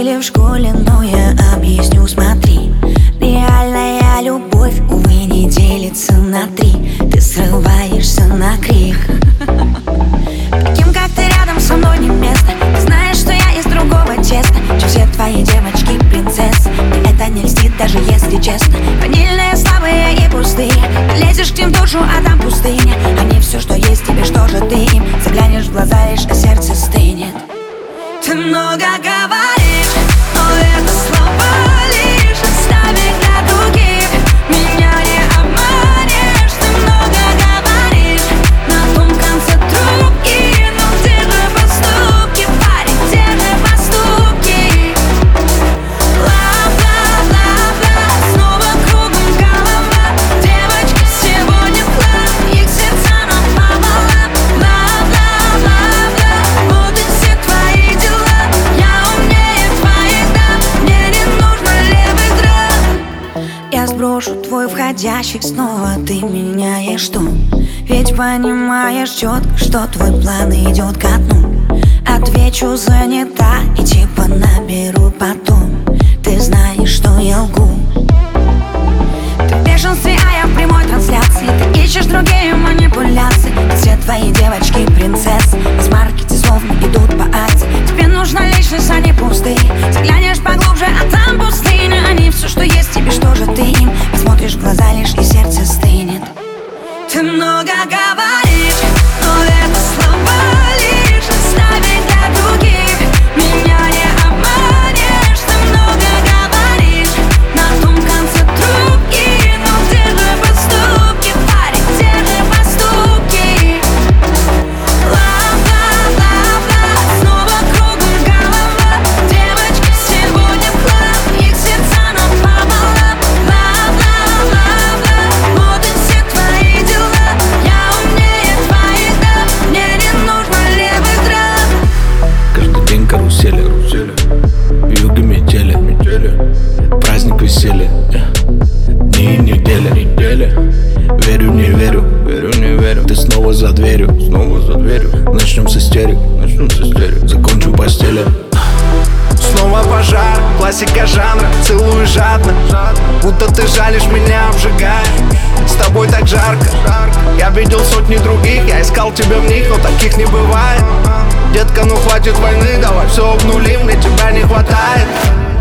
учили в школе, но я объясню, смотри. Реальная любовь, увы, не делится на три. Ты срываешься на крик. Таким, как ты, рядом со мной не место. Ты знаешь, что я из другого теста, чем все твои девочки принцессы. Мне это не льстит, даже если честно. Ванильные, слабые и пустые. Ты лезешь к ним в душу, а там пустыня. Они все, что есть тебе, что же ты им? Заглянешь в глаза лишь, а сердце стынет. Ты много говоришь, но это слова лишь. Оставь для других, меня не обманешь. Ты много говоришь, на том конце трубки, но где же поступки, парень, где же поступки? Ла-ла-ла-ла, снова кругом голова. Девочки сегодня в хлам, их сердца напополам. Ла-ла-ла-ла, вот и все твои дела. Я умнее твоих дам, мне не нужно левых драм. Я сброшу твой входящий, снова ты меняешь тон. Ведь понимаешь четко, что твой план идет ко дну. Отвечу, занята, и типа наберу потом. Ты знаешь, что я лгу. Ты в бешенстве, а я в прямой трансляции. Ты ищешь другие манипуляции. Все твои девочки принцессы из маркете словно идут по акции. Тебе нужна личность, а не пустые. Заглянешь поглубже, а там пустыня. Они все, что есть тебе, что же ты им? Посмотришь в глаза лишь, и сердце стынет. Ты много говоришь, но это слова лишь. Оставь для других, меня не обманешь. Ты много говоришь, на том конце трубки, но где же поступки, парень, где же поступки? Ла-ла-ла-ла, снова кругом голова. Девочки сегодня в хлам, их сердца напополам. Ла-ла-ла-ла, вот и все твои дела. Я умнее твоих дам, мне не нужно левых драм. Каждый день карусели, вьюги метели, праздник веселья, дни и недели. Верю, не верю, ты снова за дверью. Начнем с истерик, закончу в постели. Снова пожар, классика жанра, целую жадно. Будто ты жалишь меня, обжигаешь. С тобой так жарко. Я видел сотни других, я искал тебя в них, но таких не бывает. Детка, ну хватит войны, давай все обнулим, мне тебя не хватает.